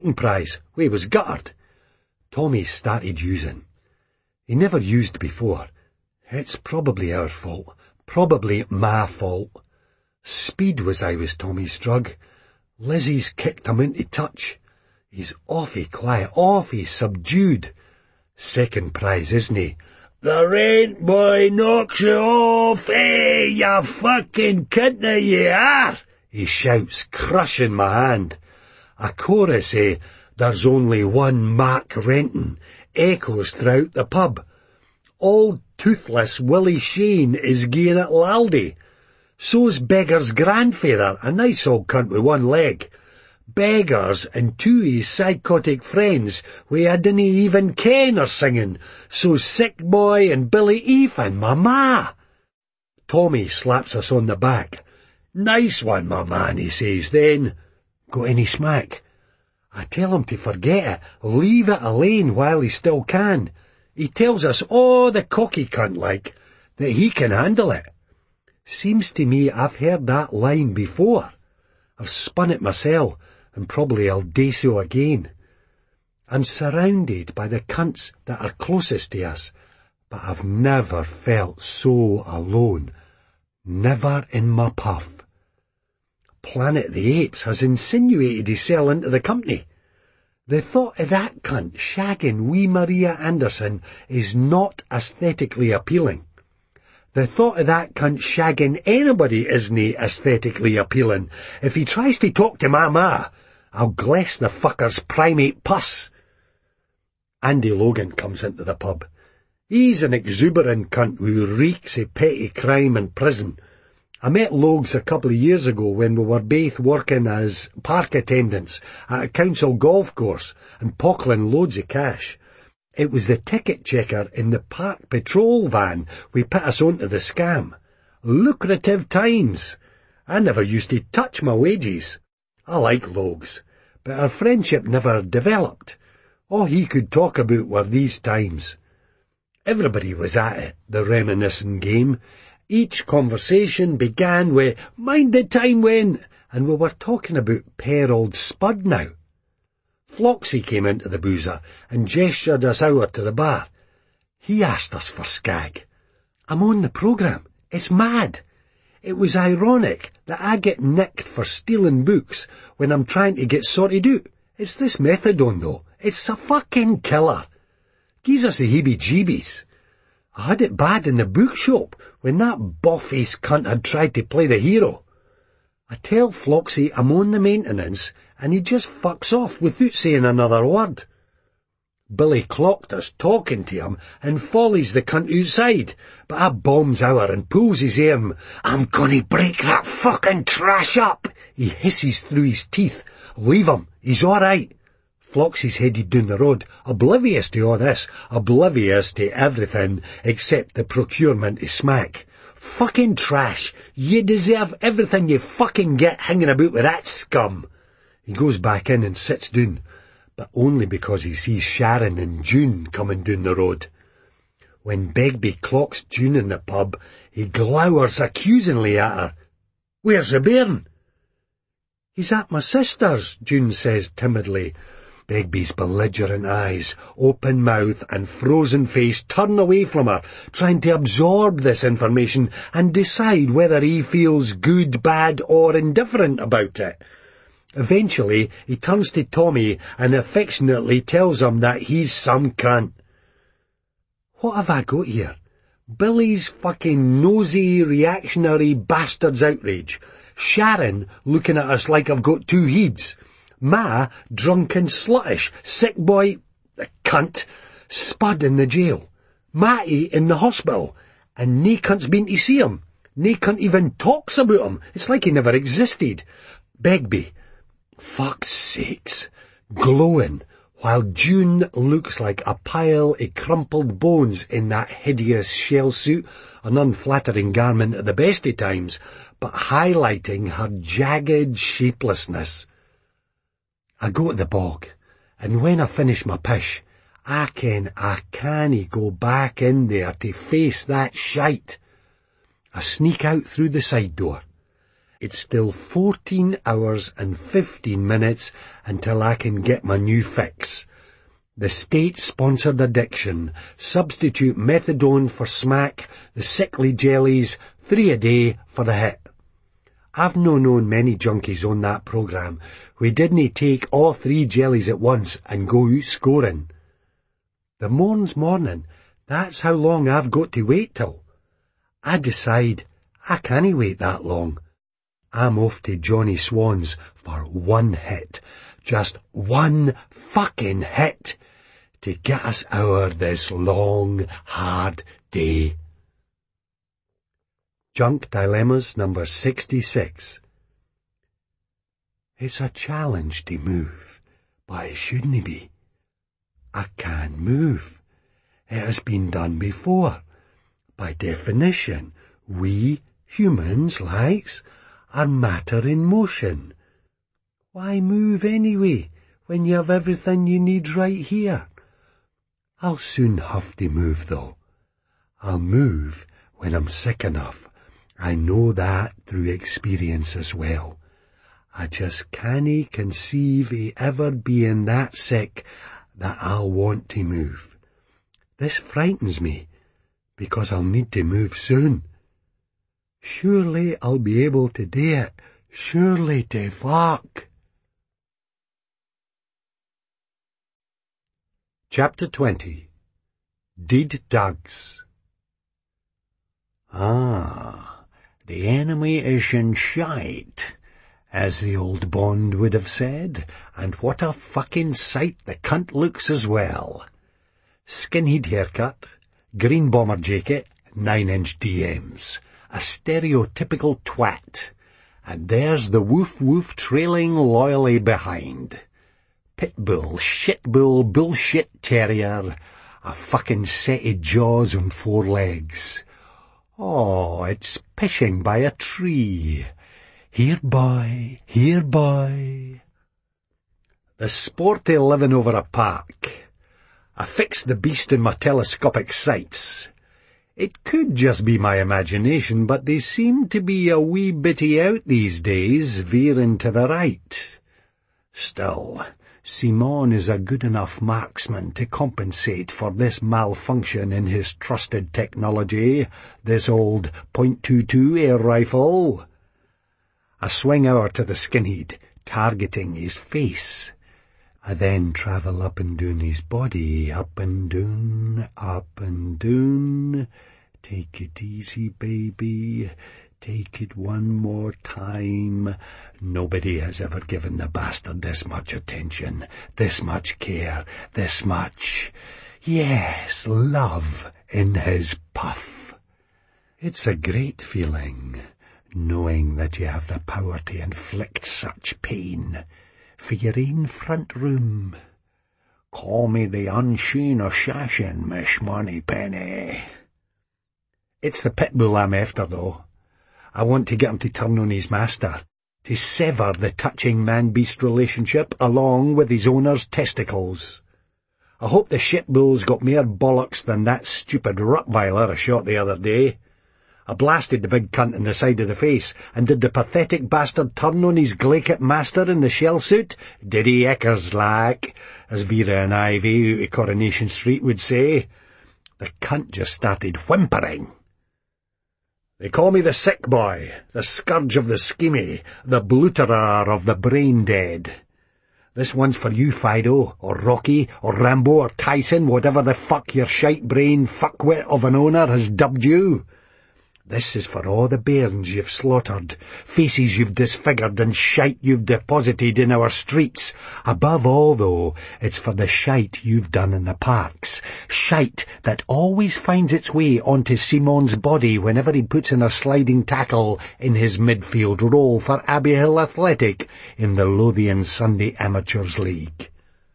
second prize, we was guttered. Tommy started using. He never used before. It's probably our fault. Probably my fault. Speed was Tommy's drug. Lizzie's kicked him into touch. He's awfully quiet, awfully subdued. Second prize, isn't he? The rent boy knocks you off, you fucking cunt you are, he shouts, crushing my hand. A chorus, there's only one Mark Renton, echoes throughout the pub. Old toothless Willie Shane is gien at Laldy. So's Beggar's grandfather, a nice old cunt with one leg. Beggars and two of his psychotic friends we I didn't even ken are singing. So Sick Boy and Billy Eve and my ma. Tommy slaps us on the back. Nice one, my man, he says then. Got any smack? I tell him to forget it, leave it alone while he still can. He tells us all the cocky cunt like, that he can handle it. Seems to me I've heard that line before. I've spun it myself, and probably I'll do so again. I'm surrounded by the cunts that are closest to us, but I've never felt so alone. Never in my puff. Planet of the Apes has insinuated himself into the company. The thought of that cunt shagging wee Maria Anderson is not aesthetically appealing. The thought of that cunt shagging anybody isn't aesthetically appealing. If he tries to talk to my ma, I'll bless the fucker's primate puss. Andy Logan comes into the pub. He's an exuberant cunt who reeks of petty crime and prison. I met Logs a couple of years ago when we were both working as park attendants at a council golf course and pockling loads of cash. It was the ticket checker in the park patrol van who put us onto the scam. Lucrative times. I never used to touch my wages. I like Logs, but our friendship never developed. All he could talk about were these times. Everybody was at it, the reminiscing game. Each conversation began with, mind the time when, and we were talking about pair old Spud now. Floxy came into the boozer and gestured us out to the bar. He asked us for skag. I'm on the programme. It's mad. It was ironic that I get nicked for stealing books when I'm trying to get sorted out. It's this methadone though. It's a fucking killer. Gives us the heebie-jeebies. I had it bad in the bookshop when that boff-faced cunt had tried to play the hero. I tell Floxy I'm on the maintenance and he just fucks off without saying another word. Billy clocked us talking to him and follies the cunt outside, but I bombs our and pulls his arm. I'm gonna break that fucking trash up, he hisses through his teeth. Leave him, he's alright. Floxy's headed down the road, oblivious to all this, oblivious to everything except the procurement of smack. Fucking trash. You deserve everything you fucking get hanging about with that scum. He goes back in and sits down, but only because he sees Sharon and June coming down the road. When Begbie clocks June in the pub, he glowers accusingly at her. Where's the bairn? He's at my sister's, June says timidly. Begbie's belligerent eyes, open mouth and frozen face turn away from her, trying to absorb this information and decide whether he feels good, bad or indifferent about it. Eventually, he turns to Tommy and affectionately tells him that he's some cunt. What have I got here? Billy's fucking nosy, reactionary bastard's outrage. Sharon looking at us like I've got two heads. Ma, drunk and sluttish, sick boy, the cunt, Spud in the jail, Matty in the hospital, and nae cunt's been to see him. Nae cunt even talks about him. It's like he never existed. Begbie, fuck's sakes, glowing, while June looks like a pile of crumpled bones in that hideous shell suit, an unflattering garment at the best of times, but highlighting her jagged shapelessness. I go to the bog, and when I finish my pish, I ken I cannae go back in there to face that shite. I sneak out through the side door. It's still 14 hours and 15 minutes until I can get my new fix. The state-sponsored addiction. Substitute methadone for smack, the sickly jellies, 3 a day for the hit. I've no known many junkies on that programme who didn't take all 3 jellies at once and go out scoring. The morn's morning, that's how long I've got to wait till. I decide I can't wait that long. I'm off to Johnny Swan's for 1 hit. Just 1 fucking hit to get us out of this long, hard day. Junk Dilemmas number 66. It's a challenge to move, but it shouldn't be. I can't move. It has been done before. By definition, we humans, are matter in motion. Why move anyway, when you have everything you need right here? I'll soon have to move, though. I'll move when I'm sick enough. I know that through experience as well. I just can't conceive of ever being that sick that I'll want to move. This frightens me, because I'll need to move soon. Surely I'll be able to do it. Surely to fuck. Chapter 20. Deed Dugs. The enemy is in sight, as the old Bond would have said, and what a fucking sight the cunt looks as well. Skinhead haircut, green bomber jacket, 9-inch DMs. A stereotypical twat. And there's the woof-woof trailing loyally behind. Pitbull, shitbull, bullshit terrier. A fucking set of jaws on 4 legs. Oh, it's pishing by a tree. Here, boy, here, boy. The sporty living over a park. I fixed the beast in my telescopic sights. It could just be my imagination, but they seem to be a wee bitty out these days, veering to the right. Still, Simon is a good enough marksman to compensate for this malfunction in his trusted technology, this old .22 air rifle. I swing over to the skinhead, targeting his face. I then travel up and down his body, up and down, up and down. Take it easy, baby. Take it one more time. Nobody has ever given the bastard this much attention, this much care, this much, yes, love in his puff. It's a great feeling, knowing that you have the power to inflict such pain for your own front room. Call me the unseen assassin, Miss Moneypenny. It's the pitbull I'm after, though. I want to get him to turn on his master, to sever the touching man-beast relationship along with his owner's testicles. I hope the shitbull's got more bollocks than that stupid Rottweiler I shot the other day. I blasted the big cunt in the side of the face, and did the pathetic bastard turn on his glaikit master in the shell suit? Did he eckers like, as Vera and Ivy out of Coronation Street would say. The cunt just started whimpering. They call me the sick boy, the scourge of the schemy, the bluterer of the brain dead. This one's for you, Fido, or Rocky, or Rambo, or Tyson, whatever the fuck your shite-brain fuckwit of an owner has dubbed you. This is for all the bairns you've slaughtered, faces you've disfigured, and shite you've deposited in our streets. Above all, though, it's for the shite you've done in the parks. Shite that always finds its way onto Simon's body whenever he puts in a sliding tackle in his midfield role for Abbey Hill Athletic in the Lothian Sunday Amateurs League.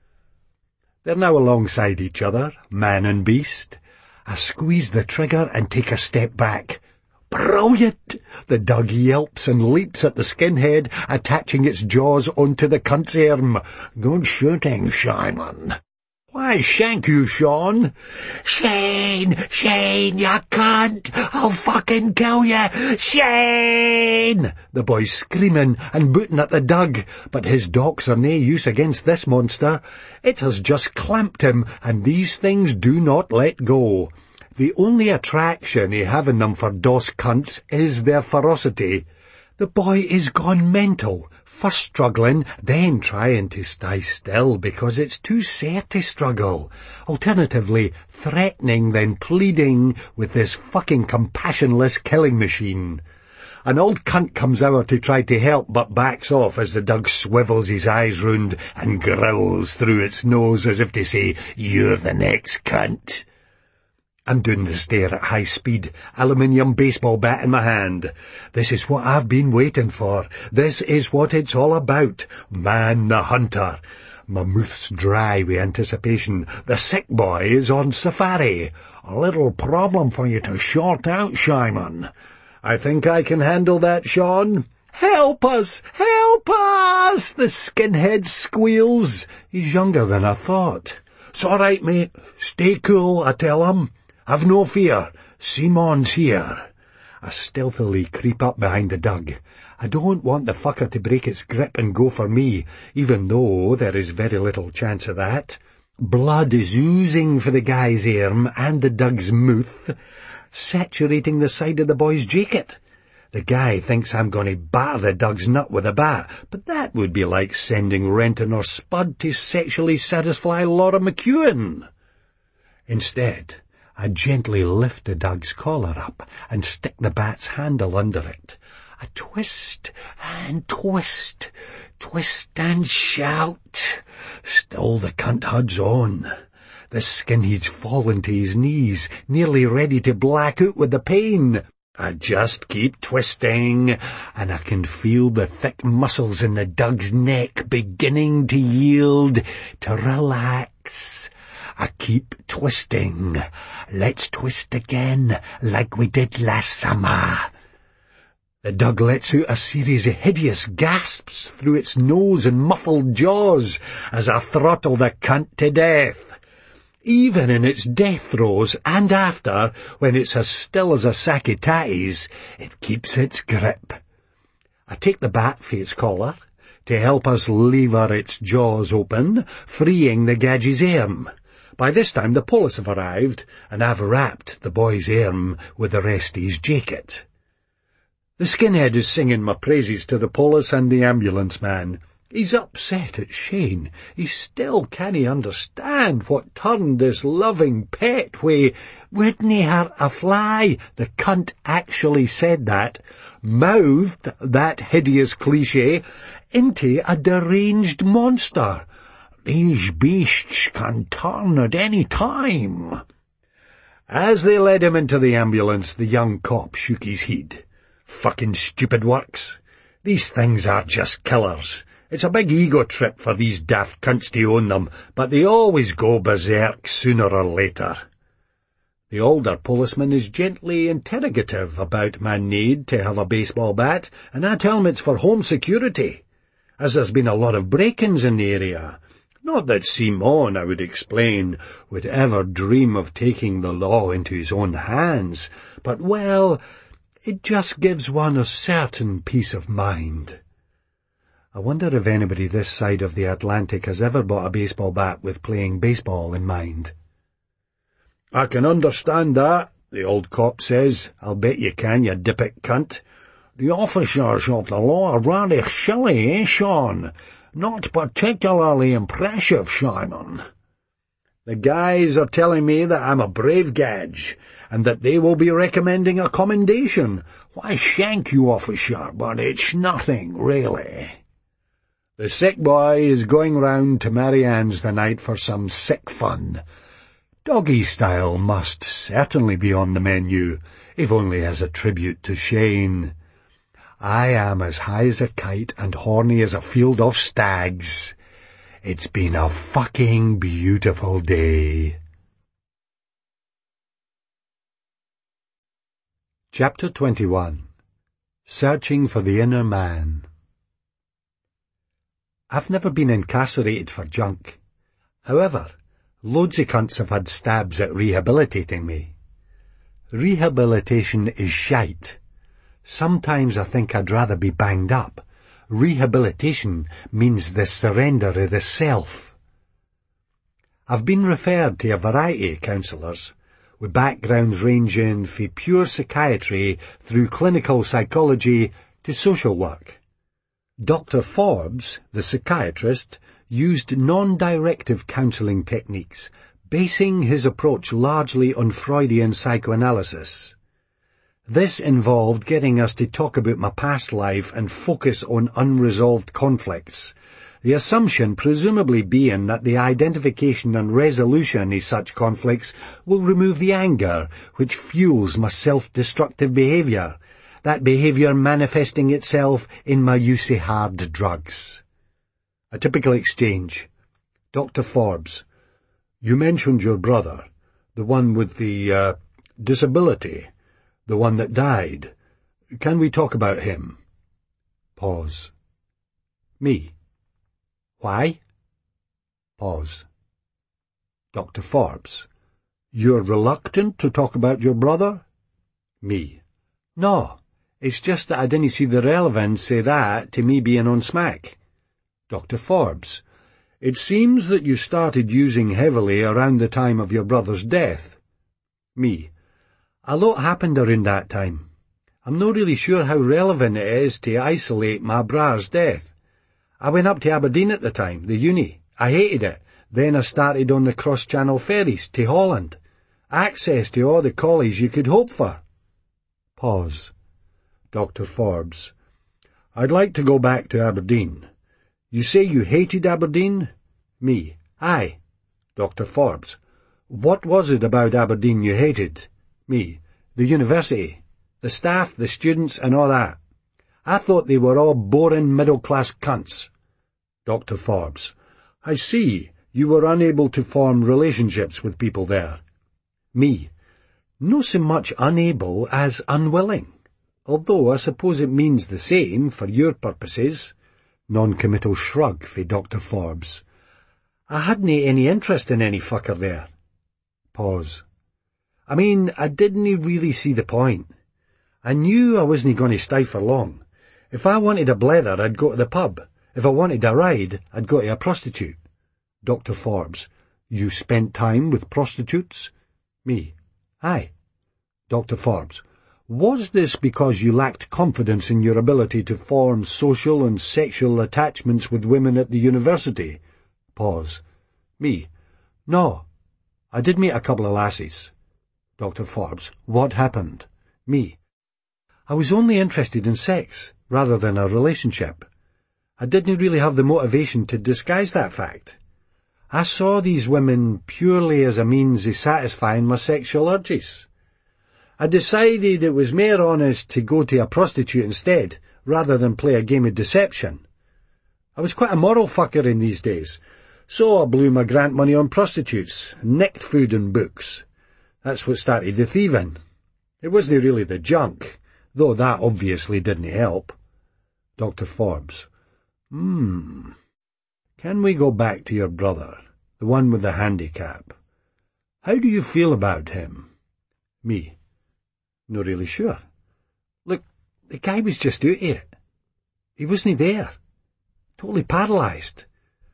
They're now alongside each other, man and beast. I squeeze the trigger and take a step back. Brilliant! The dog yelps and leaps at the skinhead, attaching its jaws onto the cunt's arm. Good shooting, Simon. "Why, shank you, Sean." "Shane! Shane, you cunt! I'll fucking kill you! Shane!" The boy's screaming and booting at the Doug, but his docks are nae use against this monster. It has just clamped him, and these things do not let go. The only attraction he have in them for dos cunts is their ferocity. The boy is gone mental, first struggling, then trying to stay still because it's too sore to struggle. Alternatively, threatening, then pleading with this fucking compassionless killing machine. An old cunt comes over to try to help, but backs off as the Doug swivels his eyes round and growls through its nose as if to say, "You're the next cunt." I'm doing the stair at high speed, aluminium baseball bat in my hand. This is what I've been waiting for. This is what it's all about. Man the hunter. My mouth's dry with anticipation. The sick boy is on safari. A little problem for you to sort out, Simon. I think I can handle that, Sean. "Help us! Help us!" the skinhead squeals. He's younger than I thought. "It's all right, mate. Stay cool, I tell him. Have no fear. Simon's here." I stealthily creep up behind the Doug. I don't want the fucker to break its grip and go for me, even though there is very little chance of that. Blood is oozing for the guy's arm and the Doug's mouth, saturating the side of the boy's jacket. The guy thinks I'm going to batter the Doug's nut with a bat, but that would be like sending Renton or Spud to sexually satisfy Laura McEwen. Instead, I gently lift the Doug's collar up and stick the bat's handle under it. I twist and twist, twist and shout. Still the cunt huds on. The skinhead's fallen to his knees, nearly ready to black out with the pain. I just keep twisting, and I can feel the thick muscles in the Doug's neck beginning to yield, to relax. I keep twisting. Let's twist again, like we did last summer. The Doug lets out a series of hideous gasps through its nose and muffled jaws as I throttle the cunt to death. Even in its death throes and after, when it's as still as a sack of tatties, it keeps its grip. I take the bat for its collar to help us lever its jaws open, freeing the gadgey's arm. By this time the police have arrived, and I've wrapped the boy's arm with the rest of his jacket. The skinhead is singing my praises to the police and the ambulance man. He's upset at Shane. He still can't understand what turned this loving pet way. "Wouldn't hurt a fly." The cunt actually said that, mouthed that hideous cliché, into a deranged monster. "These beasts can turn at any time." As they led him into the ambulance, the young cop shook his head. "Fucking stupid works. These things are just killers. It's a big ego trip for these daft cunts to own them, but they always go berserk sooner or later." The older policeman is gently interrogative about my need to have a baseball bat, and I tell him it's for home security, as there's been a lot of break-ins in the area. Not that Simon, I would explain, would ever dream of taking the law into his own hands, but, well, it just gives one a certain peace of mind. I wonder if anybody this side of the Atlantic has ever bought a baseball bat with playing baseball in mind. "I can understand that," the old cop says. "I'll bet you can, you dippet cunt. The officers of the law are rather silly, eh, Sean? Not particularly impressive, Simon." "The guys are telling me that I'm a brave gadge, and that they will be recommending a commendation. Why, thank you, officer, but it's nothing, really." The sick boy is going round to Marianne's the night for some sick fun. Doggy style must certainly be on the menu, if only as a tribute to Shane. I am as high as a kite and horny as a field of stags. It's been a fucking beautiful day. Chapter 21. Searching for the Inner Man. I've never been incarcerated for junk. However, Loads of cunts have had stabs at rehabilitating me. Rehabilitation is shite. Sometimes I think I'd rather be banged up. Rehabilitation means the surrender of the self. I've been referred to a variety of counsellors, with backgrounds ranging from pure psychiatry through clinical psychology to social work. Dr. Forbes, the psychiatrist, used non-directive counselling techniques, basing his approach largely on Freudian psychoanalysis. This involved getting us to talk about my past life and focus on unresolved conflicts, the assumption presumably being that the identification and resolution of such conflicts will remove the anger which fuels my self-destructive behaviour, that behaviour manifesting itself in my use of hard drugs. A typical exchange. Dr. Forbes: you mentioned your brother, the one with the, disability, the one that died. Can we talk about him? Pause. Me: why? Pause. Dr. Forbes: you're reluctant to talk about your brother? Me: no, it's just that I didn't see the relevance of that to me being on smack. Dr. Forbes: it seems that you started using heavily around the time of your brother's death. Me: a lot happened around that time. I'm not really sure how relevant it is to isolate my bra's death. I went up to Aberdeen at the time, the uni. I hated it. Then I started on the cross-channel ferries to Holland. Access to all the collies you could hope for. Pause. Dr. Forbes: I'd like to go back to Aberdeen. You say you hated Aberdeen? Me: aye. Dr. Forbes: what was it about Aberdeen you hated? Me: the university, the staff, the students and all that. I thought they were all boring middle-class cunts. Dr. Forbes: I see, you were unable to form relationships with people there. Me: not so much unable as unwilling, although I suppose it means the same for your purposes. Non-committal shrug for Dr. Forbes: I hadn't any interest in any fucker there. Pause. I mean, I didn't really see the point. I knew I wasn't going to stay for long. If I wanted a blether, I'd go to the pub. If I wanted a ride, I'd go to a prostitute. Dr. Forbes: you spent time with prostitutes? Me: aye. Dr. Forbes: was this because you lacked confidence in your ability to form social and sexual attachments with women at the university? Pause. Me: no. I did meet a couple of lassies. Dr. Forbes: what happened? Me: I was only interested in sex, rather than a relationship. I didn't really have the motivation to disguise that fact. I saw these women purely as a means of satisfying my sexual urges. I decided it was more honest to go to a prostitute instead, rather than play a game of deception. I was quite a moral fucker in these days, so I blew my grant money on prostitutes, nicked food and books. That's what started the thieving. It wasn't really the junk, though that obviously didn't help. Dr. Forbes: Can we go back to your brother, the one with the handicap? How do you feel about him? Me: not really sure. Look, the guy was just out of it. He wasn't there. Totally paralysed.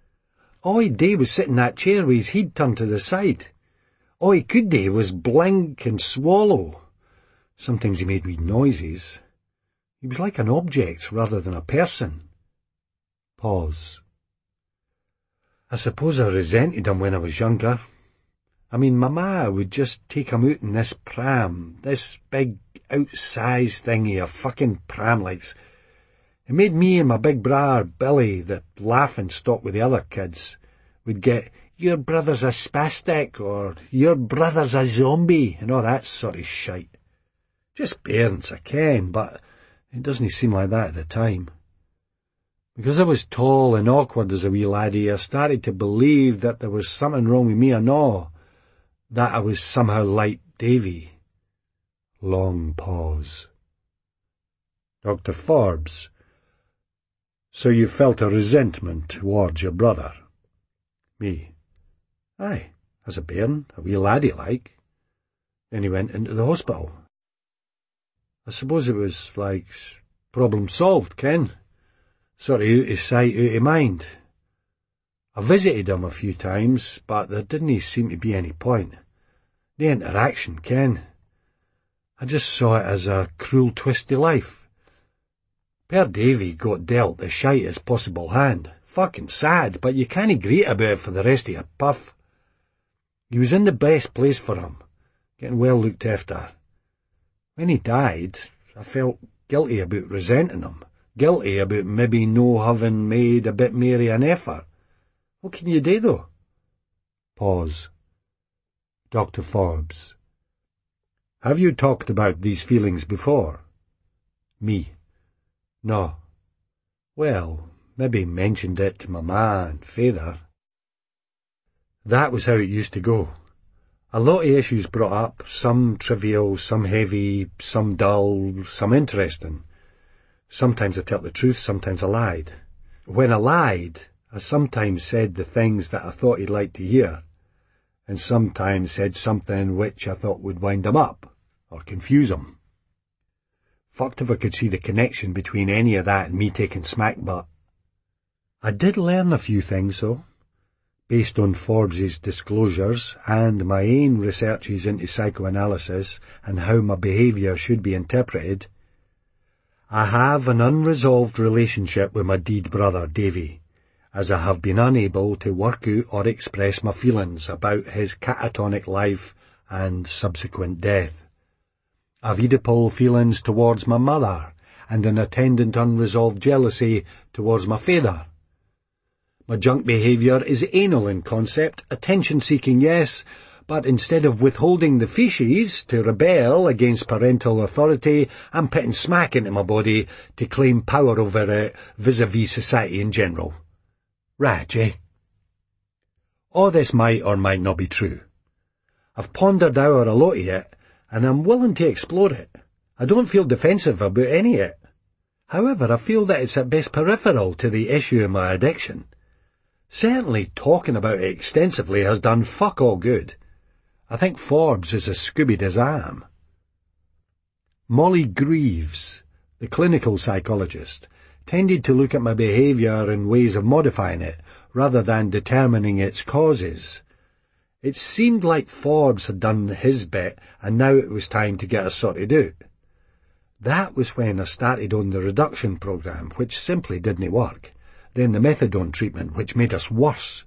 All he'd do was sit in that chair with his head turned to the side. All he could do was blink and swallow. Sometimes he made wee noises. He was like an object rather than a person. Pause. I suppose I resented him when I was younger. I mean, my ma would just take him out in this pram, this big outsized thingy of fucking pram lights. It made me and my big bra Billy, the laughing stock with the other kids, would get, "Your brother's a spastic," or "Your brother's a zombie," and all that sort of shite. Just parents, I ken, but it doesn't seem like that at the time. Because I was tall and awkward as a wee laddie, I started to believe that there was something wrong with me and all, that I was somehow like Davy. Long pause. Dr. Forbes: so you felt a resentment towards your brother? Me: aye, as a bairn, a wee laddie like. Then he went into the hospital. I suppose it was like problem solved, Ken. Sort of out of sight, out of mind. I visited him a few times, but there didn't seem to be any point. The interaction, Ken. I just saw it as a cruel twist to life. Per Davy got dealt the shitest possible hand. Fucking sad, but you can't greet about it for the rest of your puff. He was in the best place for him, getting well looked after. When he died, I felt guilty about resenting him, guilty about maybe no having made a bit more of an effort. What can you do, though? Pause. Dr. Forbes. Have you talked about these feelings before? Me. No. Well, maybe mentioned it to my ma and father. That was how it used to go. A lot of issues brought up, some trivial, some heavy, some dull, some interesting. Sometimes I tell the truth, sometimes I lied. When I lied, I sometimes said the things that I thought he'd like to hear, and sometimes said something which I thought would wind him up, or confuse him. Fucked if I could see the connection between any of that and me taking smack butt. I did learn a few things, though, based on Forbes's disclosures and my own researches into psychoanalysis and how my behaviour should be interpreted. I have an unresolved relationship with my dead brother, Davy, as I have been unable to work out or express my feelings about his catatonic life and subsequent death. I've Oedipal feelings towards my mother and an attendant unresolved jealousy towards my father. My junk behaviour is anal in concept, attention-seeking, yes, but instead of withholding the feces to rebel against parental authority, I'm putting smack into my body to claim power over it vis-a-vis society in general. Right, eh? All this might or might not be true. I've pondered over a lot of it, and I'm willing to explore it. I don't feel defensive about any of it. However, I feel that it's at best peripheral to the issue of my addiction. Certainly talking about it extensively has done fuck all good. I think Forbes is as scoobied as I am. Molly Greaves, the clinical psychologist, tended to look at my behaviour and ways of modifying it, rather than determining its causes. It seemed like Forbes had done his bit, and now it was time to get us sorted out. That was when I started on the reduction programme, which simply didn't work. Then the methadone treatment, which made us worse.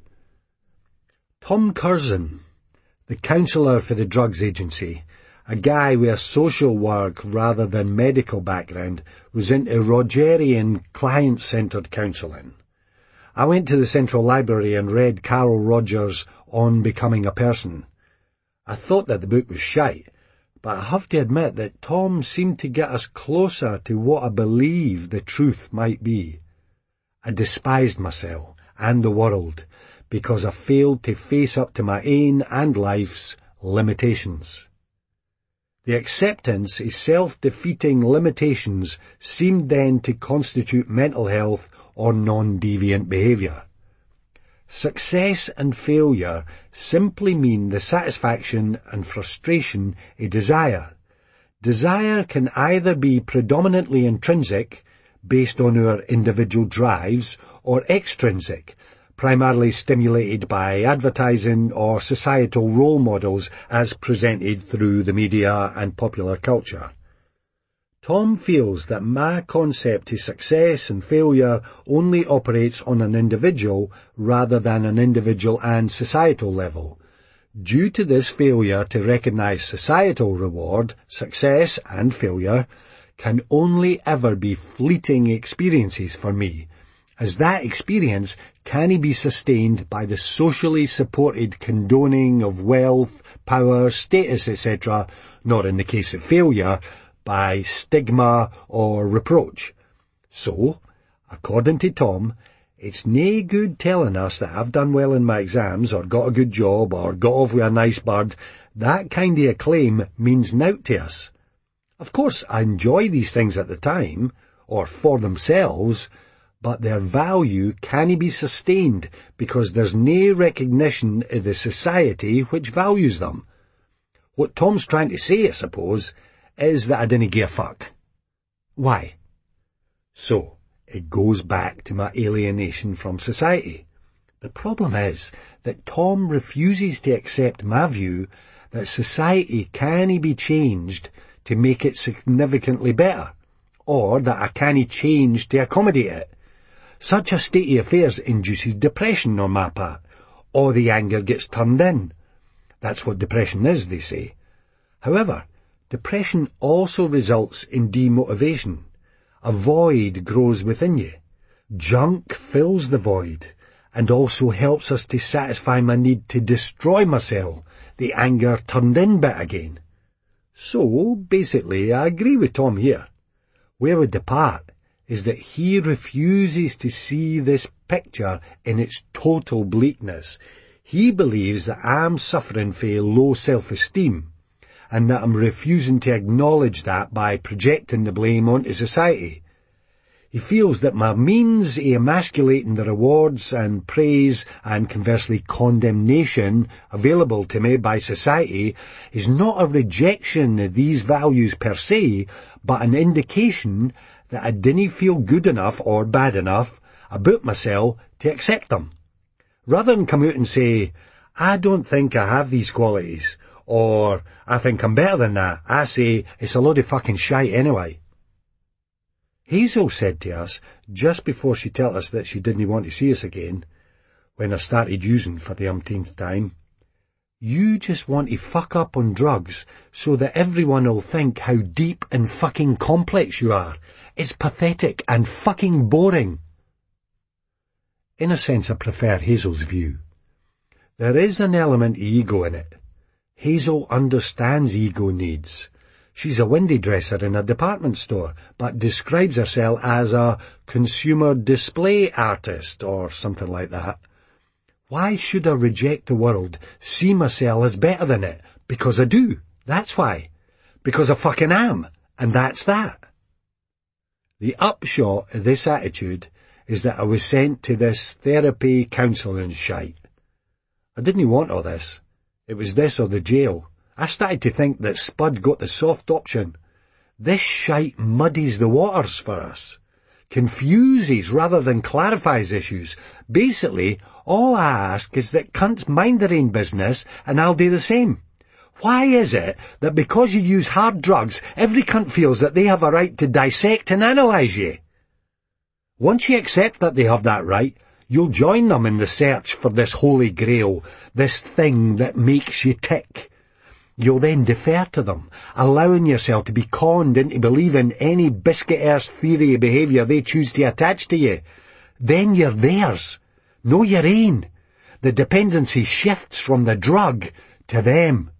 Tom Curzon, the counsellor for the drugs agency, a guy with a social work rather than medical background, was into Rogerian client-centred counselling. I went to the Central Library and read Carol Rogers' On Becoming a Person. I thought that the book was shite, but I have to admit that Tom seemed to get us closer to what I believe the truth might be. I despised myself and the world because I failed to face up to my own and life's limitations. The acceptance of self-defeating limitations seemed then to constitute mental health or non-deviant behaviour. Success and failure simply mean the satisfaction and frustration of desire. Desire can either be predominantly intrinsic, based on our individual drives, or extrinsic, primarily stimulated by advertising or societal role models as presented through the media and popular culture. Tom feels that my concept of success and failure only operates on an individual rather than an individual and societal level. Due to this failure to recognise societal reward, success and failure can only ever be fleeting experiences for me, as that experience can't be sustained by the socially supported condoning of wealth, power, status, etc., nor in the case of failure, by stigma or reproach. So, according to Tom, it's nae good telling us that I've done well in my exams, or got a good job, or got off with a nice bird. That kind of acclaim means nowt to us. Of course, I enjoy these things at the time, or for themselves, but their value can't be sustained because there's nae recognition of the society which values them. What Tom's trying to say, I suppose, is that I dinna give a fuck. Why? So, it goes back to my alienation from society. The problem is that Tom refuses to accept my view that society can't be changed to make it significantly better, or that I can't change to accommodate it. Such a state of affairs induces depression on my part, or the anger gets turned in. That's what depression is, they say. However, depression also results in demotivation. A void grows within you. Junk fills the void, and also helps us to satisfy my need to destroy myself, the anger turned in bit again. So, basically, I agree with Tom here. Where we depart is that he refuses to see this picture in its total bleakness. He believes that I'm suffering from low self-esteem, and that I'm refusing to acknowledge that by projecting the blame onto society. He feels that my means of emasculating the rewards and praise and conversely condemnation available to me by society is not a rejection of these values per se, but an indication that I didn't feel good enough or bad enough about myself to accept them. Rather than come out and say, I don't think I have these qualities, or I think I'm better than that, I say, it's a load of fucking shite anyway. Hazel said to us, just before she told us that she didn't want to see us again, when I started using for the umpteenth time, you just want to fuck up on drugs so that everyone will think how deep and fucking complex you are. It's pathetic and fucking boring. In a sense, I prefer Hazel's view. There is an element of ego in it. Hazel understands ego needs. She's a window dresser in a department store, but describes herself as a consumer display artist or something like that. Why should I reject the world, see myself as better than it? Because I do. That's why. Because I fucking am. And that's that. The upshot of this attitude is that I was sent to this therapy counselling shite. I didn't want all this. It was this or the jail. I started to think that Spud got the soft option. This shite muddies the waters for us. Confuses rather than clarifies issues. Basically, all I ask is that cunts mind their own business and I'll do the same. Why is it that because you use hard drugs, every cunt feels that they have a right to dissect and analyse you? Once you accept that they have that right, you'll join them in the search for this holy grail, this thing that makes you tick. You'll then defer to them, allowing yourself to be conned into believing any biscuit-ass theory of behaviour they choose to attach to you. Then you're theirs, no your own. The dependency shifts from the drug to them.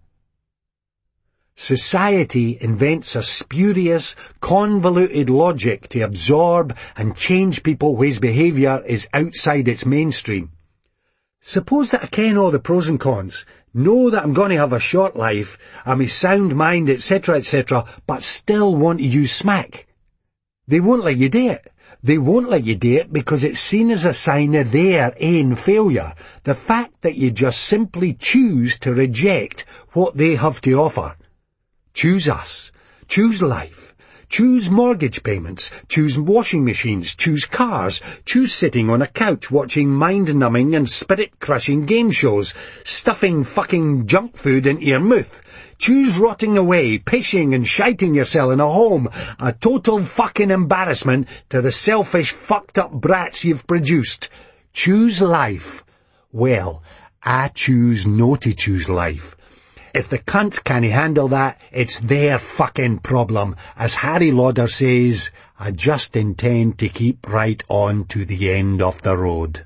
Society invents a spurious, convoluted logic to absorb and change people whose behaviour is outside its mainstream. Suppose that I ken all the pros and cons, know that I'm going to have a short life, I'm a sound mind, etc., but still want to use smack. They won't let you do it. They won't let you do it because it's seen as a sign of their own failure. The fact that you just simply choose to reject what they have to offer. Choose us. Choose life. Choose mortgage payments. Choose washing machines. Choose cars. Choose sitting on a couch watching mind-numbing and spirit-crushing game shows, stuffing fucking junk food into your mouth. Choose rotting away, pissing and shiting yourself in a home, a total fucking embarrassment to the selfish, fucked-up brats you've produced. Choose life. Well, I choose not to choose life. If the cunt can't handle that, it's their fucking problem. As Harry Lauder says, I just intend to keep right on to the end of the road.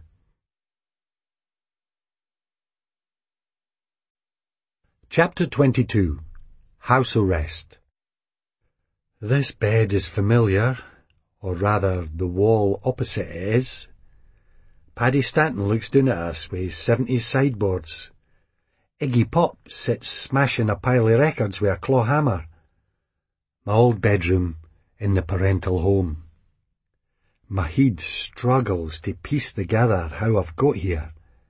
Chapter 22. House Arrest. This bed is familiar, or rather the wall opposite it is. Paddy Stanton looks down at us with his 70s sideboards. Iggy Pop sits smashing a pile of records with a claw hammer. My old bedroom in the parental home. My head struggles to piece together how I've got here.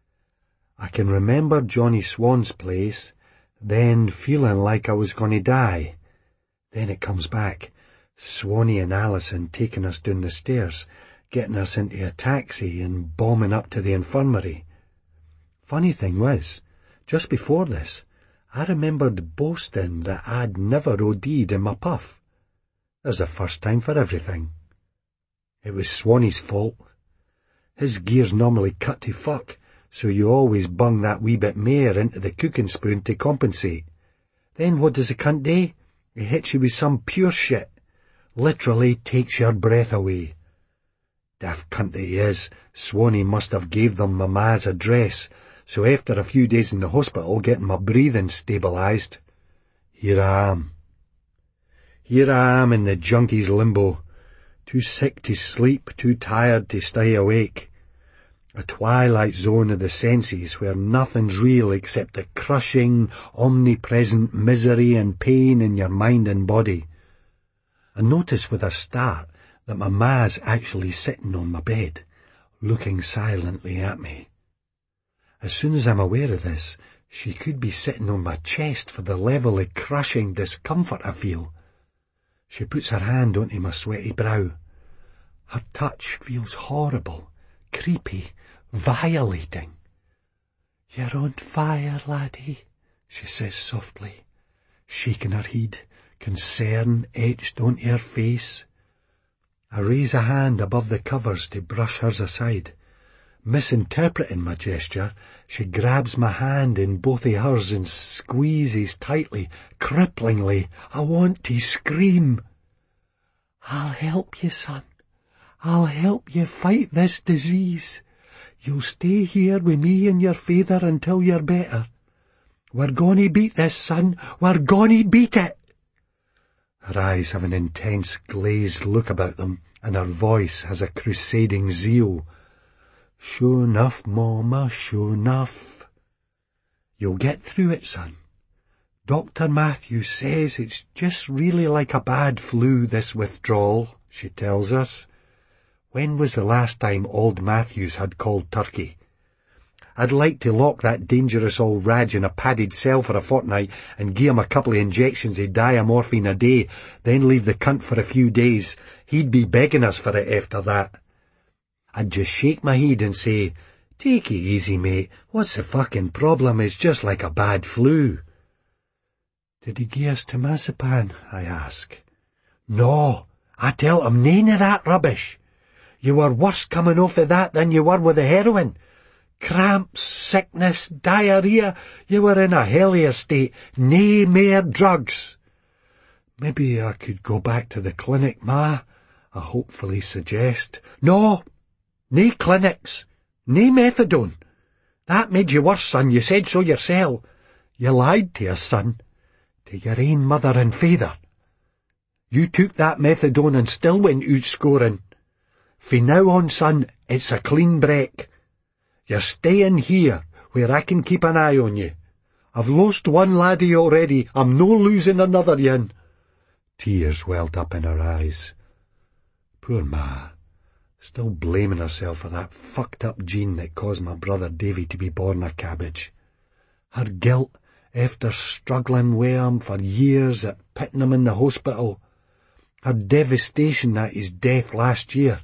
I can remember Johnny Swan's place, then feeling like I was going to die. Then it comes back. Swanee and Alison taking us down the stairs, getting us into a taxi and bombing up to the infirmary. Funny thing was, just before this, I remembered boasting that I'd never OD'd in my puff. There's a first time for everything. It was Swanee's fault. His gear's normally cut to fuck, so you always bung that wee bit mair into the cooking spoon to compensate. Then what does the cunt do? He hits you with some pure shit. Literally takes your breath away. Daft cunt that he is, Swanee must have gave them my ma's address, so after a few days in the hospital getting my breathing stabilised, here I am. Here I am in the junkie's limbo, too sick to sleep, too tired to stay awake. A twilight zone of the senses where nothing's real except the crushing, omnipresent misery and pain in your mind and body. I notice with a start that my ma's actually sitting on my bed, looking silently at me. As soon as I'm aware of this, she could be sitting on my chest for the level of crushing discomfort I feel. She puts her hand onto my sweaty brow. Her touch feels horrible, creepy, violating. "You're on fire, laddie," she says softly, shaking her head, concern etched onto her face. I raise a hand above the covers to brush hers aside. Misinterpreting my gesture, she grabs my hand in both of hers and squeezes tightly, cripplingly. I want to scream. "I'll help you, son. I'll help you fight this disease. You'll stay here with me and your father until you're better. We're gonna beat this, son. We're gonna beat it." Her eyes have an intense, glazed look about them, and her voice has a crusading zeal. "Sure enough, Mama, sure enough. You'll get through it, son. Dr. Matthews says it's just really like a bad flu, this withdrawal," she tells us. When was the last time old Matthews had called turkey? I'd like to lock that dangerous old Raj in a padded cell for a fortnight and give him a couple of injections of diamorphine a day, then leave the cunt for a few days. He'd be begging us for it after that. I'd just shake my head and say, "Take it easy, mate. What's the fucking problem? It's just like a bad flu." "Did he give us temazepam?" I ask. "No, I tell him none of that rubbish. You were worse coming off of that than you were with the heroin. Cramps, sickness, diarrhea. You were in a hellier state. Nae mere drugs." "Maybe I could go back to the clinic, Ma," I hopefully suggest. "No, nae clinics, nae methadone. That made you worse, son. You said so yourself. You lied to us, son. To your ain mother and father. You took that methadone and still went out scoring. Fae now on, son, it's a clean break. You're staying here, where I can keep an eye on you. I've lost one laddie already. I'm no losing another yin." Tears welled up in her eyes. Poor Ma, still blaming herself for that fucked up gene that caused my brother Davy to be born a cabbage. Her guilt after struggling with him for years at pitting him in the hospital. Her devastation at his death last year.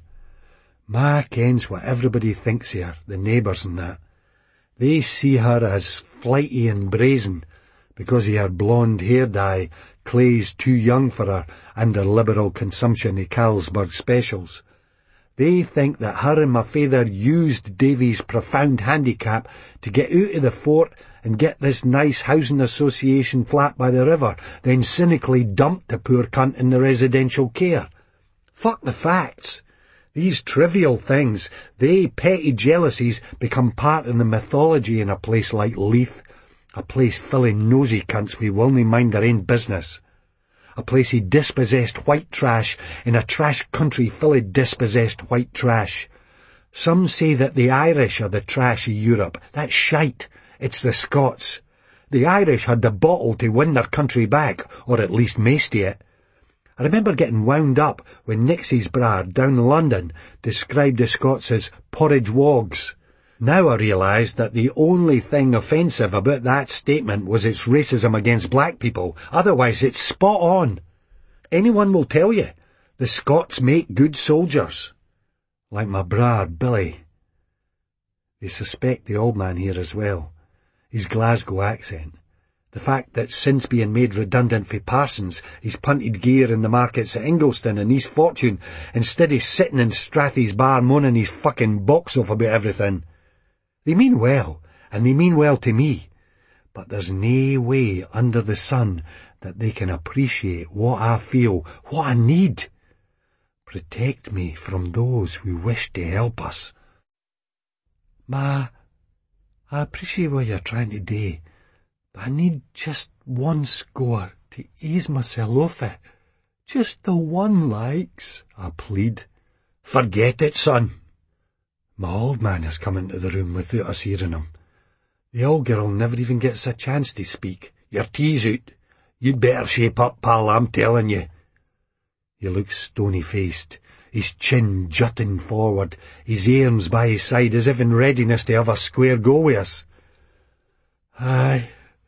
Ma kens what everybody thinks of her, the neighbours and that. They see her as flighty and brazen, because of her blonde hair dye, Clay's too young for her, and her liberal consumption of Carlsberg specials. They think that her and my father used Davy's profound handicap to get out of the fort and get this nice housing association flat by the river, then cynically dumped the poor cunt in the residential care. Fuck the facts. These trivial things, they petty jealousies, become part of the mythology in a place like Leith, a place full of nosy cunts who willna mind their own business, a place of dispossessed white trash in a trash country full of dispossessed white trash. Some say that the Irish are the trash of Europe. That's shite. It's the Scots. The Irish had the bottle to win their country back, or at least maist it. I remember getting wound up when Nixie's brar down in London described the Scots as porridge wogs. Now I realise that the only thing offensive about that statement was its racism against black people. Otherwise it's spot on. Anyone will tell you, the Scots make good soldiers. Like my brar, Billy. They suspect the old man here as well. His Glasgow accent. The fact that since being made redundant for Parsons, he's punted gear in the markets at Ingliston and East Fortune, instead of sitting in Strathy's bar moaning his fucking box off about everything. They mean well, and they mean well to me, but there's nae way under the sun that they can appreciate what I feel, what I need. Protect me from those who wish to help us. Ma, I appreciate what you're trying to do, but I need just one score to ease myself off it. Just the one, likes, I plead. Forget it, son. My old man has come into the room without us hearing him. The old girl never even gets a chance to speak. Your tea's out. You'd better shape up, pal, I'm telling you. He looks stony-faced, his chin jutting forward, his arms by his side as if in readiness to have a square go with us. Aye,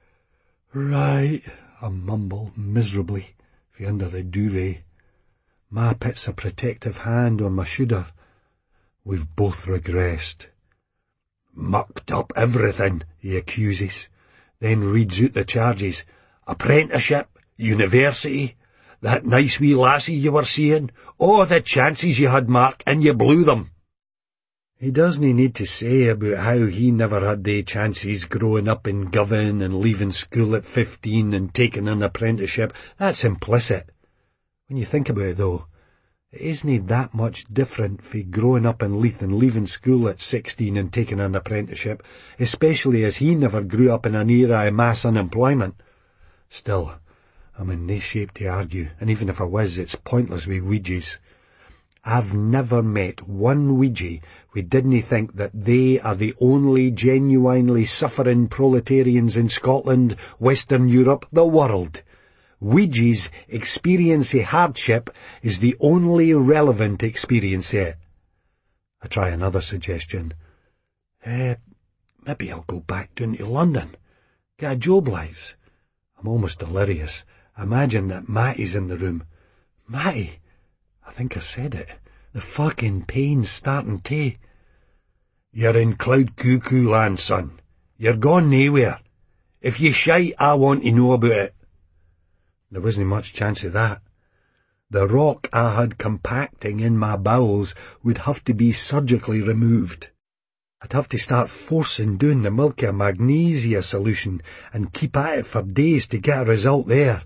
right, I mumble miserably from under the duvet. Ma puts a protective hand on my shoulder. We've both regressed. Mucked up everything, he accuses, then reads out the charges. Apprenticeship, university, that nice wee lassie you were seeing, all the chances you had, Mark, and you blew them. He doesn't need to say about how he never had the chances growing up in Govan and leaving school at 15 and taking an apprenticeship. That's implicit. When you think about it, though, it isn't that much different for growing up in Leith and leaving school at 16 and taking an apprenticeship, especially as he never grew up in an era of mass unemployment. Still, I'm in no shape to argue, and even if I was, it's pointless with Ouija's. I've never met one Ouija who didn't think that they are the only genuinely suffering proletarians in Scotland, Western Europe, the world. Ouija's experience of hardship is the only relevant experience yet. I try another suggestion. Maybe I'll go back down to London, get a job, lives. I'm almost delirious. Imagine that Matty's in the room. Matty, I think I said it. The fucking pain's starting to. You're in cloud cuckoo land, son. You're gone nowhere. If you shite, I want to know about it. There wasn't much chance of that. The rock I had compacting in my bowels would have to be surgically removed. I'd have to start forcing down the milk of magnesia solution and keep at it for days to get a result there.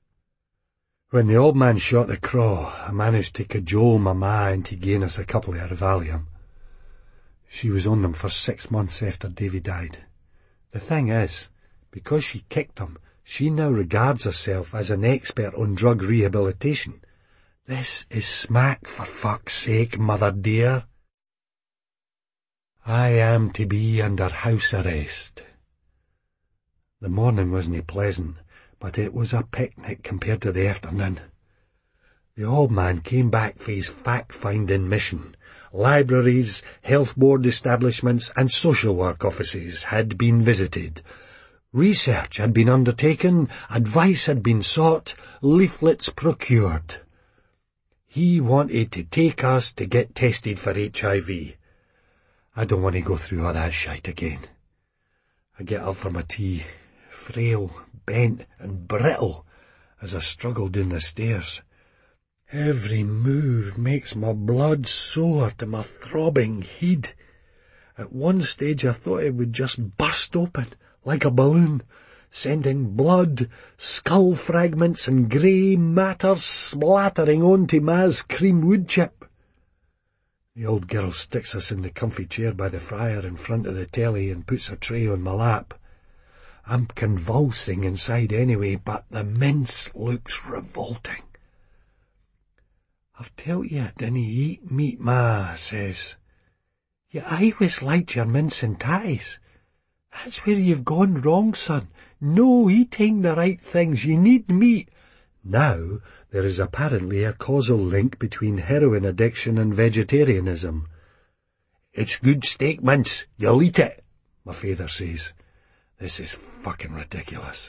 When the old man shot the craw, I managed to cajole my ma into giving us a couple of Valium. She was on them for 6 months after Davy died. The thing is, because she kicked him, she now regards herself as an expert on drug rehabilitation. This is smack, for fuck's sake, mother dear. I am to be under house arrest. The morning wasn't pleasant, but it was a picnic compared to the afternoon. The old man came back for his fact-finding mission. Libraries, health board establishments and social work offices had been visited. Research had been undertaken, advice had been sought, leaflets procured. He wanted to take us to get tested for HIV. I don't want to go through all that shite again. I get up for my tea, frail, bent and brittle, as I struggle down the stairs. Every move makes my blood soar to my throbbing head. At one stage I thought it would just burst open, like a balloon, sending blood, skull fragments and grey matter splattering onto Ma's cream wood chip. The old girl sticks us in the comfy chair by the fire in front of the telly and puts a tray on my lap. I'm convulsing inside anyway, but the mince looks revolting. I've told you I didn't eat meat, Ma says. You always liked your mince and tatties. That's where you've gone wrong, son. No eating the right things. You need meat. Now There is apparently a causal link between heroin addiction and vegetarianism. "It's good steak mince, you'll eat it," my father says. This is fucking ridiculous.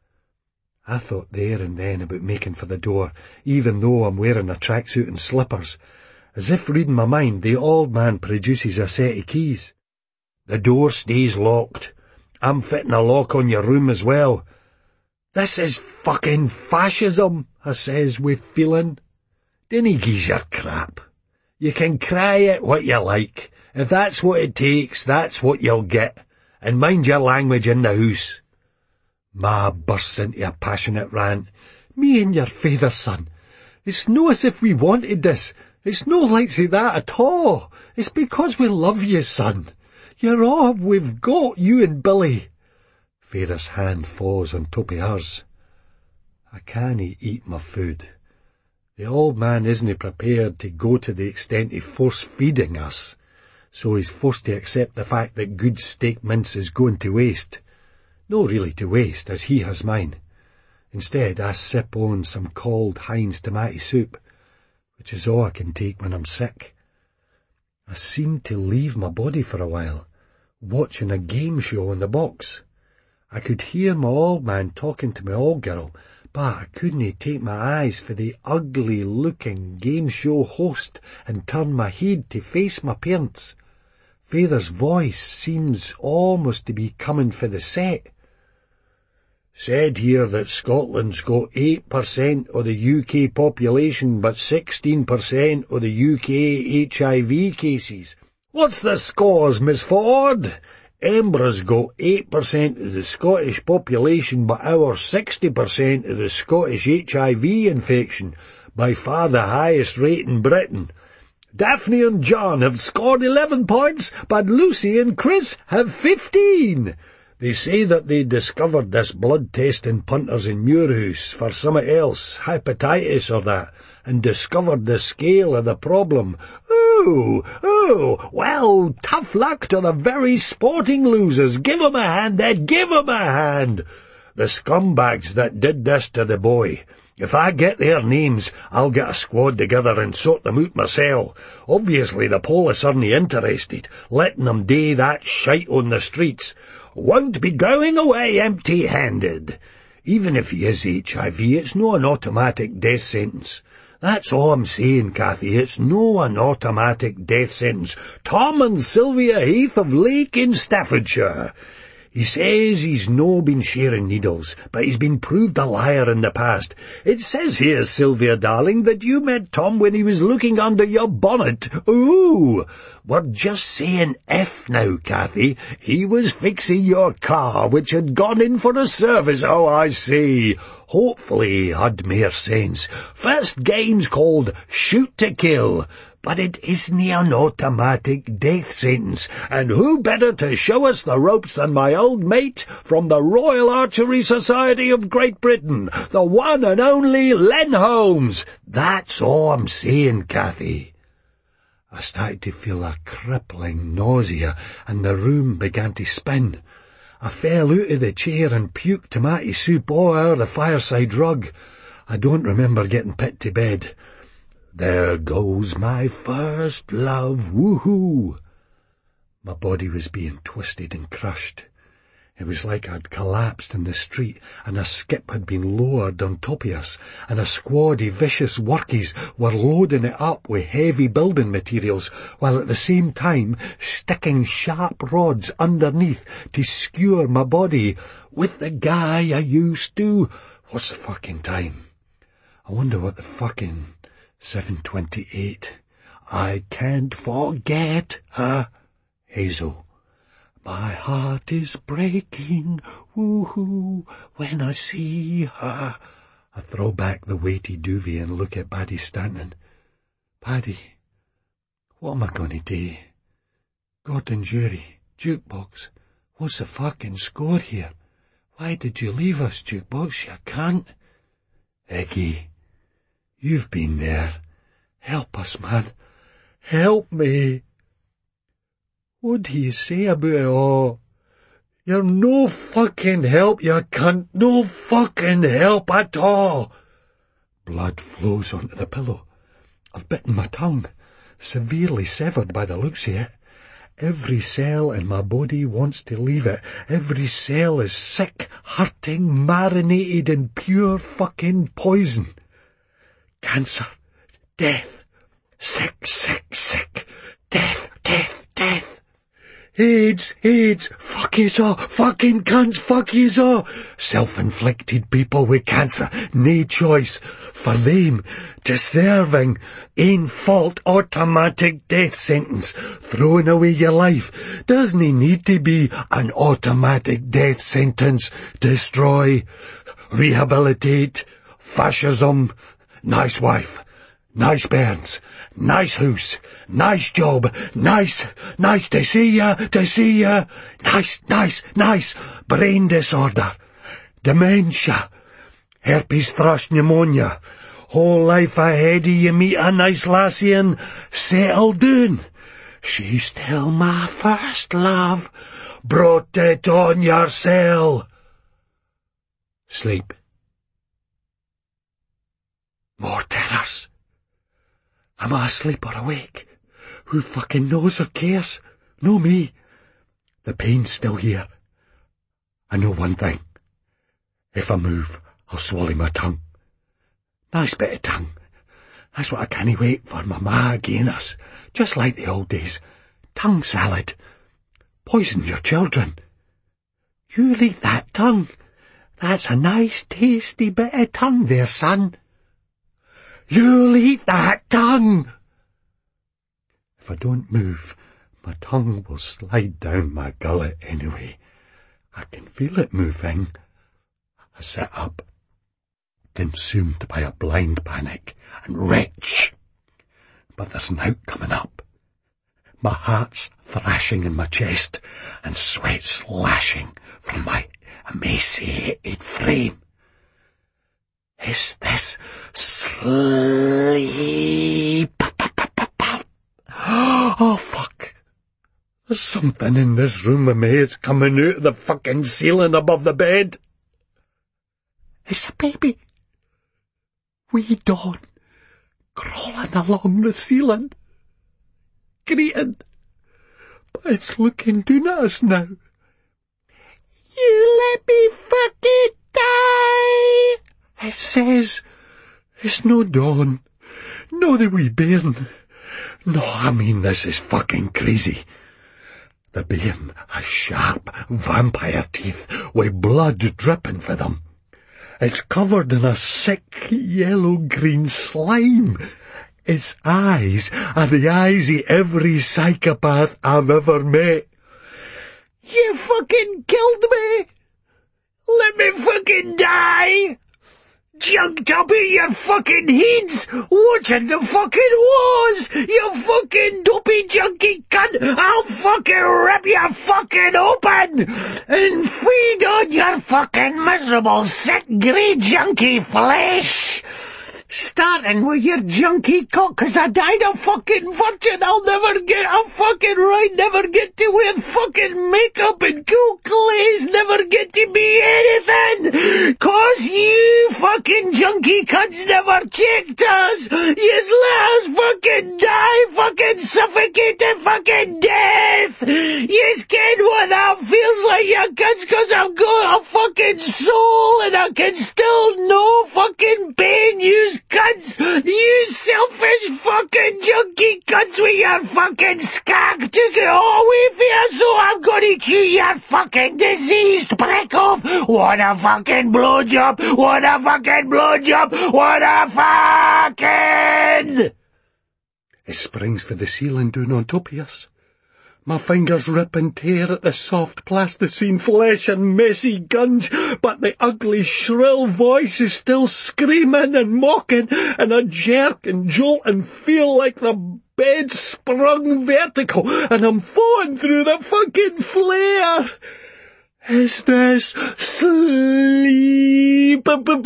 I thought there and then about making for the door, even though I'm wearing a tracksuit and slippers. As if reading my mind, the old man produces a set of keys. "The door stays locked. I'm fitting a lock on your room as well." "This is fucking fascism," I says with feeling. "Dinna gies your crap. You can cry it what you like. If that's what it takes, that's what you'll get. And mind your language in the hoose." Ma bursts into a passionate rant. "Me and your father, son. It's no as if we wanted this. It's no like that at all. It's because we love you, son. You're all we've got, you and Billy." Father's hand falls on top of hers. I can't eat my food. The old man isn't prepared to go to the extent of force-feeding us, so he's forced to accept the fact that good steak mince is going to waste. No really to waste, as he has mine. Instead, I sip on some cold Heinz tomato soup, which is all I can take when I'm sick. I seemed to leave my body for a while, watching a game show on the box. I could hear my old man talking to my old girl, but I couldn't take my eyes for the ugly-looking game show host and turn my head to face my parents. Father's voice seems almost to be coming for the set. "Said here that Scotland's got 8% of the UK population, but 16% of the UK HIV cases. What's the scores, Miss Ford? Embra's got 8% of the Scottish population, but our 60% of the Scottish HIV infection, by far the highest rate in Britain. Daphne and John have scored 11 points, but Lucy and Chris have 15. They say that they discovered this blood test in punters in Muirhouse for something else, hepatitis or that, and discovered the scale of the problem. Oh, well, tough luck to the very sporting losers. Give 'em a hand, then, give 'em a hand. The scumbags that did this to the boy. If I get their names, I'll get a squad together and sort them out myself. Obviously the police aren't interested, letting them do that shite on the streets. Won't be going away empty-handed. Even if he is HIV, it's no an automatic death sentence. That's all I'm saying, Cathy. It's no an automatic death sentence. Tom and Sylvia Heath of Lake in Staffordshire. He says he's no been sharing needles, but he's been proved a liar in the past. It says here, Sylvia darling, that you met Tom when he was looking under your bonnet. Ooh, we're just saying if now, Cathy. He was fixing your car, which had gone in for a service. Oh, I see. Hopefully he had more sense. First game's called Shoot to Kill. But it isn't an automatic death sentence, and who better to show us the ropes than my old mate from the Royal Archery Society of Great Britain, the one and only Len Holmes. That's all I'm saying, Cathy. I started to feel a crippling nausea, and the room began to spin. I fell out of the chair and puked tomato soup all over the fireside rug. I don't remember getting put to bed. There goes my first love, woohoo! My body was being twisted and crushed. It was like I'd collapsed in the street, and a skip had been lowered on top of us, and a squad of vicious workies were loading it up with heavy building materials, while at the same time sticking sharp rods underneath to skewer my body with the guy I used to. What's the fucking time? I wonder what the fucking 7:28. I can't forget her. Hazel. My heart is breaking, woo-hoo, when I see her. I throw back the weighty duvet and look at Paddy Stanton. Paddy, what am I going to do? Gordon Jury, jukebox, what's the fucking score here? Why did you leave us, jukebox, you cunt? Eggy, you've been there. Help us, man. Help me. What do you say about it all? You're no fucking help, you cunt. No fucking help at all. Blood flows onto the pillow. I've bitten my tongue, severely severed by the looks of it. Every cell in my body wants to leave it. Every cell is sick, hurting, marinated in pure fucking poison. Cancer, death, sick, sick, sick, death, death, death. AIDS, AIDS, fuck yous all, fucking cunts, fuck yous all. Self-inflicted people with cancer, nae choice. For them, deserving, in-fault automatic death sentence, throwing away your life. Doesn't need to be an automatic death sentence. Destroy, rehabilitate, fascism, nice wife, nice bairns, nice house, nice job, nice to see ya, nice, brain disorder, dementia, herpes thrush pneumonia, whole life ahead of you meet a nice lassie and settle down. She's still my first love, brought it on yourself. Sleep. More terrors. Am I asleep or awake? Who fucking knows or cares? No me. The pain's still here. I know one thing. If I move, I'll swallow my tongue. Nice bit of tongue. That's what I can't wait for my ma again us. Just like the old days. Tongue salad. Poison your children. You'll eat that tongue. That's a nice tasty bit of tongue there, son. You'll eat that tongue! If I don't move, my tongue will slide down my gullet anyway. I can feel it moving. I sit up, consumed by a blind panic and retch. But there's an out coming up. My heart's thrashing in my chest and sweat slashing from my emaciated frame. Is this sleep? Oh, fuck. There's something in this room of me. It's coming out of the fucking ceiling above the bed. It's the baby. Wee Dawn, crawling along the ceiling. Greeting. But it's looking down at us now. You let me fucking die! It says, it's no Dawn, no the wee bairn. No, I mean this is fucking crazy. The bairn has sharp vampire teeth with blood dripping for them. It's covered in a sick yellow-green slime. Its eyes are the eyes of every psychopath I've ever met. You fucking killed me! Let me fucking die! Junked up in your fucking heads, watching the fucking wars, you fucking dopey junkie cunt. I'll fucking rip you fucking open and feed on your fucking miserable sick grey junkie flesh. Starting with your junkie cock, 'cause I died a fucking virgin. I'll never get a fucking right, never get to wear fucking makeup and cool clothes, never get to be anything, 'cause you fucking junkie cunts never checked us. Yes, let us fucking die, fucking suffocate to fucking death. Yes, kid, what that feels like, you cunts, 'cause I've got a fucking soul and I can still know fucking pain, you cunts, you selfish fucking junkie cunts with your fucking skag took it all away for you, so I'm gonna chew your fucking diseased prick off. What a fucking blowjob, what a fucking blowjob, what a fucking... It springs for the ceiling down on top of us. My fingers rip and tear at the soft plasticine flesh and messy gunge, but the ugly shrill voice is still screaming and mocking, and I jerk and jolt and feel like the bed sprung vertical, and I'm falling through the fucking flare. Is this sleep?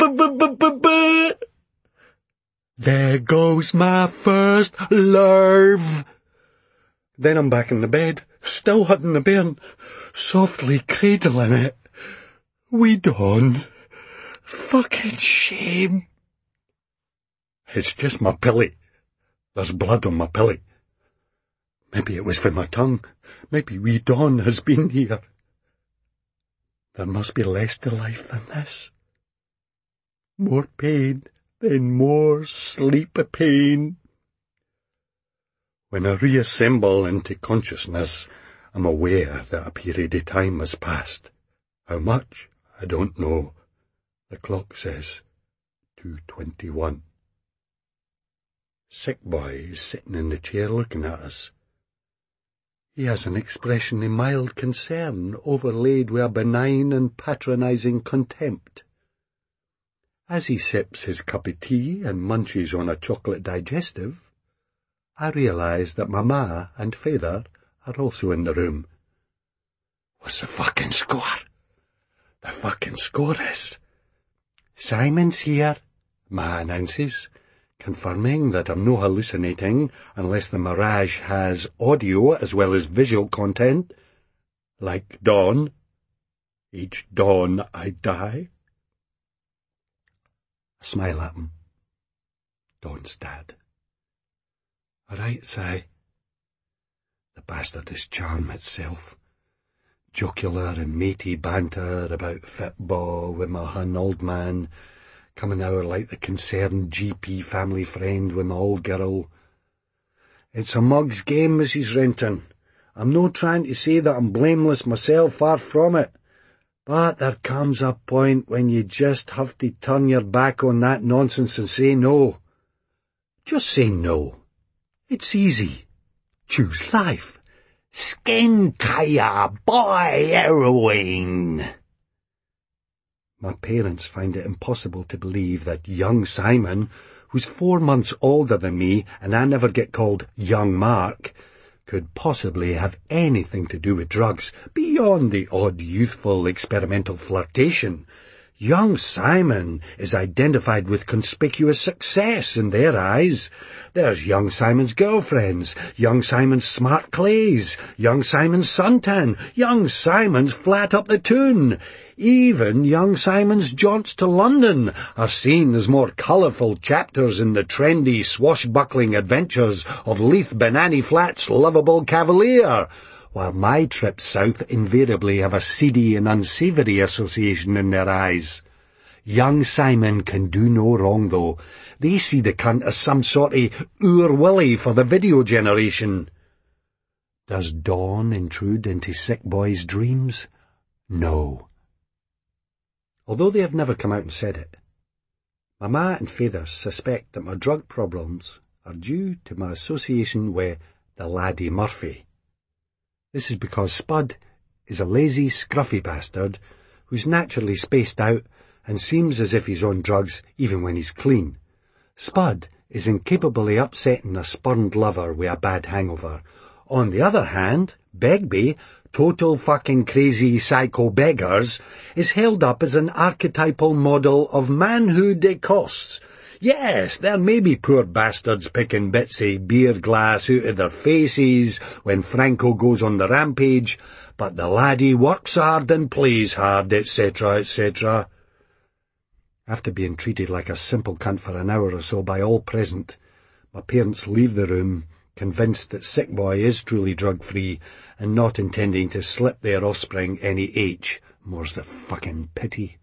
There goes my first love. Then I'm back in the bed, still hugging the bairn, softly cradling it. Wee Dawn. Fucking shame. It's just my pilly. There's blood on my pilly. Maybe it was for my tongue. Maybe wee Don has been here. There must be less to life than this. More pain, then more sleep pain. When I reassemble into consciousness, I'm aware that a period of time has passed. How much? I don't know. The clock says 2:21. Sick Boy is sitting in the chair looking at us. He has an expression of mild concern overlaid with a benign and patronising contempt. As he sips his cup of tea and munches on a chocolate digestive, I realise that my ma and father are also in the room. What's the fucking score? The fucking score is... Simon's here, ma announces, confirming that I'm no hallucinating unless the mirage has audio as well as visual content. Like dawn. Each dawn I die. I smile at him. Dawn's dad. All right, Si. The bastard is charm itself. Jocular and matey banter about football with my hun old man, coming over like the concerned GP family friend with my old girl. It's a mug's game, Mrs. Renton. I'm no trying to say that I'm blameless myself, far from it. But there comes a point when you just have to turn your back on that nonsense and say no. Just say no. It's easy. Choose life. Skin kaya boy heroine. My parents find it impossible to believe that young Simon, who's 4 months older than me and I never get called young Mark, could possibly have anything to do with drugs beyond the odd youthful experimental flirtation. Young Simon is identified with conspicuous success in their eyes. There's young Simon's girlfriends, young Simon's smart clays, young Simon's suntan, young Simon's flat up the toon. Even young Simon's jaunts to London are seen as more colourful chapters in the trendy, swashbuckling adventures of Leith Banani Flat's lovable cavalier, while my trips south invariably have a seedy and unsavoury association in their eyes. Young Simon can do no wrong, though. They see the cunt as some sort of Ur Willie for the video generation. Does Dawn intrude into Sick Boy's dreams? No. Although they have never come out and said it, my ma and father suspect that my drug problems are due to my association with the laddie Murphy. This is because Spud is a lazy, scruffy bastard who's naturally spaced out and seems as if he's on drugs even when he's clean. Spud is incapable of upsetting a spurned lover with a bad hangover. On the other hand, Begbie, total fucking crazy psycho beggars, is held up as an archetypal model of manhood it costs. Yes, there may be poor bastards picking bits of beer glass out of their faces when Franco goes on the rampage, but the laddie works hard and plays hard, etc., etc. After being treated like a simple cunt for an hour or so by all present, my parents leave the room, convinced that Sick Boy is truly drug-free and not intending to slip their offspring any H, more's the fucking pity.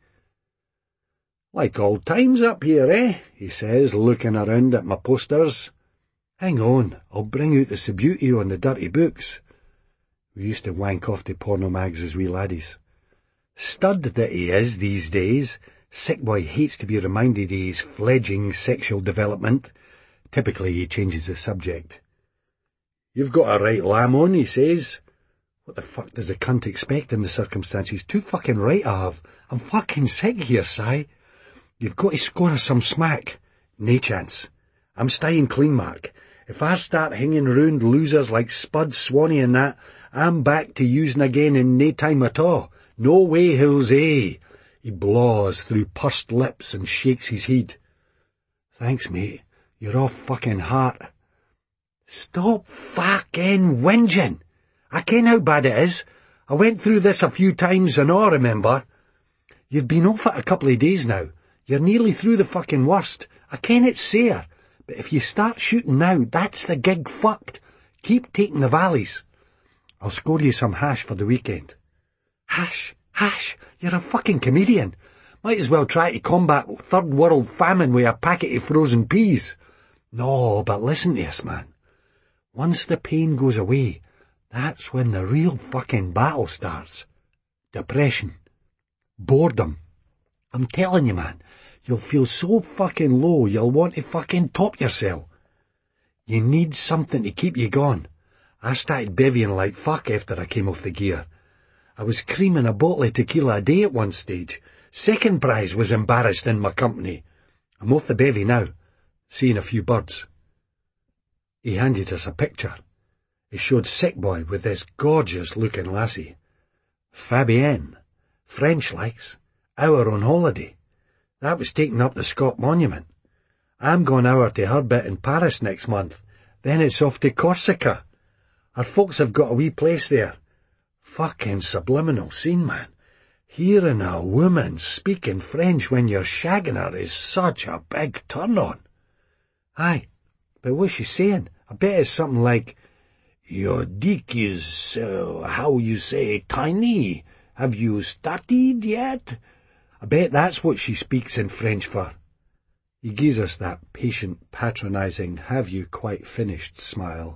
Like old times up here, eh? He says, looking around at my posters. Hang on, I'll bring out the Subbuteo and the dirty books. We used to wank off to porno mags as wee laddies. Stud that he is these days, Sick Boy hates to be reminded of his fledgling sexual development. Typically he changes the subject. You've got a right lamb on, he says. What the fuck does the cunt expect in the circumstances? Too fucking right I have. I'm fucking sick here, Si. You've got to score us some smack. Nae chance. I'm staying clean, Mark. If I start hanging round losers like Spud, Swanee and that, I'm back to using again in nae time at all. No way, Hills, eh? He blaws through pursed lips and shakes his head. Thanks, mate. You're off fucking heart. Stop fucking whinging. I ken how bad it is. I went through this a few times and all, remember. You've been off it a couple of days now. You're nearly through the fucking worst. I ken it's sair. But if you start shooting now, that's the gig fucked. Keep taking the valleys. I'll score you some hash for the weekend. Hash? Hash? You're a fucking comedian. Might as well try to combat third world famine with a packet of frozen peas. No, but listen to us, man. Once the pain goes away, that's when the real fucking battle starts. Depression. Boredom. I'm telling you, man, you'll feel so fucking low you'll want to fucking top yourself. You need something to keep you going. I started bevying like fuck after I came off the gear. I was creaming a bottle of tequila a day at one stage. Second prize was embarrassed in my company. I'm off the bevy now, seeing a few birds. He handed us a picture. It showed Sick Boy with this gorgeous-looking lassie. Fabienne. French likes. Our on holiday. That was taken up the Scott Monument. I'm going over to her bit in Paris next month. Then it's off to Corsica. Our folks have got a wee place there. Fucking subliminal scene, man. Hearing a woman speaking French when you're shagging her is such a big turn-on. Aye, but what's she saying? I bet it's something like, your dick is, how you say, tiny. Have you started yet? I bet that's what she speaks in French for. He gives us that patient, patronising, have you quite finished smile.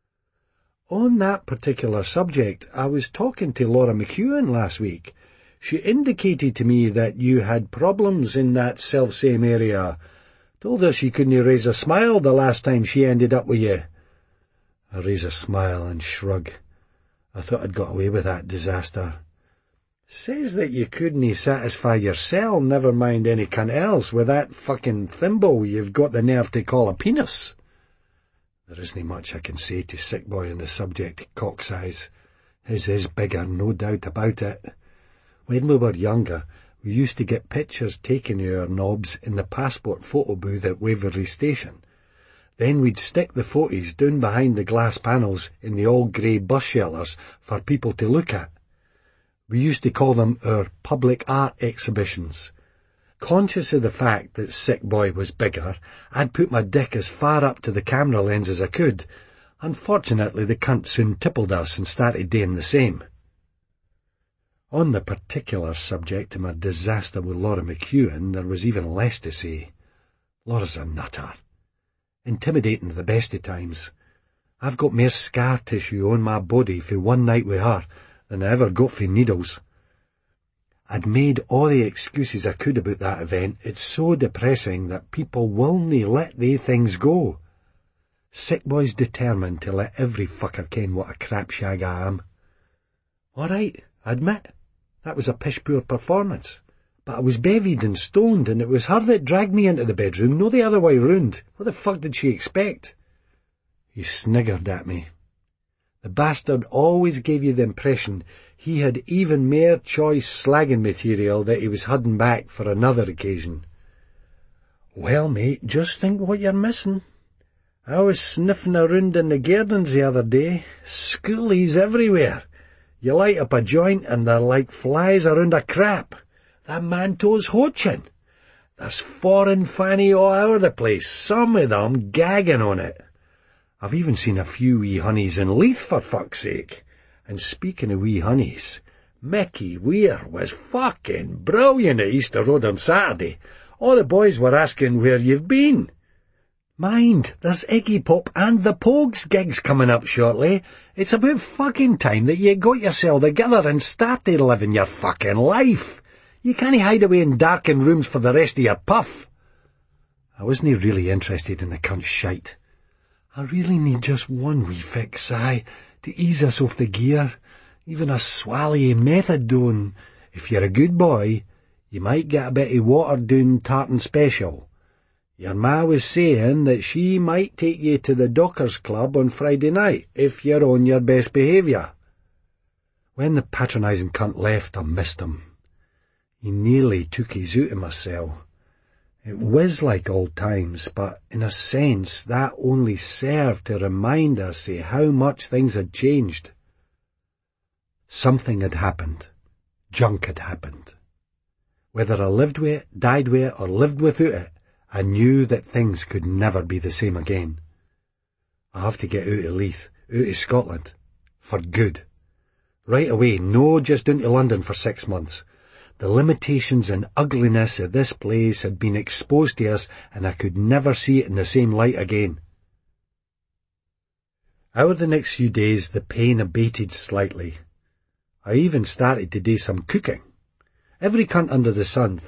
On that particular subject, I was talking to Laura McEwen last week. She indicated to me that you had problems in that self-same area. Told her she couldn't raise a smile the last time she ended up with you. I raise a smile and shrug. I thought I'd got away with that disaster. Says that you couldn't satisfy yourself, never mind any cunt else, with that fucking thimble you've got the nerve to call a penis. There isn't much I can say to Sick Boy on the subject of cock size. His is bigger, no doubt about it. When we were younger, we used to get pictures taken of our knobs in the passport photo booth at Waverley Station. Then we'd stick the photos down behind the glass panels in the all-grey bus shelters for people to look at. We used to call them our public art exhibitions. Conscious of the fact that Sick Boy was bigger, I'd put my dick as far up to the camera lens as I could. Unfortunately, the cunt soon tippled us and started doing the same. On the particular subject of my disaster with Laura McEwen, there was even less to say. Laura's a nutter. Intimidating the best of times. I've got more scar tissue on my body for one night with her than I ever got for needles. I'd made all the excuses I could about that event. It's so depressing that people willn't let they things go. Sick Boy's determined to let every fucker ken what a crap shag I am. All right, I admit, that was a pish-poor performance. But I was bevied and stoned, and it was her that dragged me into the bedroom, no the other way round. What the fuck did she expect? He sniggered at me. The bastard always gave you the impression he had even more choice slagging material that he was holding back for another occasion. Well, mate, just think what you're missing. I was sniffing around in the gardens the other day. Schoolies everywhere. You light up a joint and they're like flies around a crap. That manto's hoaching. There's foreign fanny all over the place, some of them gagging on it. I've even seen a few wee honeys in Leith, for fuck's sake. And speaking of wee honeys, Mickey Weir was fucking brilliant at Easter Road on Saturday. All the boys were asking where you've been. Mind, there's Iggy Pop and the Pogues gigs coming up shortly. It's about fucking time that you got yourself together and started living your fucking life. You can't hide away in darkened rooms for the rest of your puff. I wasn't really interested in the cunt's shite. I really need just one wee fix, to ease us off the gear. Even a swally methadone. If you're a good boy, you might get a bit of watered-down tartan special. Your ma was saying that she might take you to the Dockers Club on Friday night, if you're on your best behaviour. When the patronising cunt left, I missed him. He nearly took his out of my cell. It was like old times, but in a sense that only served to remind us of how much things had changed. Something had happened. Junk had happened. Whether I lived with it, died with it, or lived without it, I knew that things could never be the same again. I have to get out of Leith, out of Scotland, for good. Right away, no just down to London for 6 months. The limitations and ugliness of this place had been exposed to us, and I could never see it in the same light again. Over the next few days, the pain abated slightly. I even started to do some cooking. Every cunt under the sun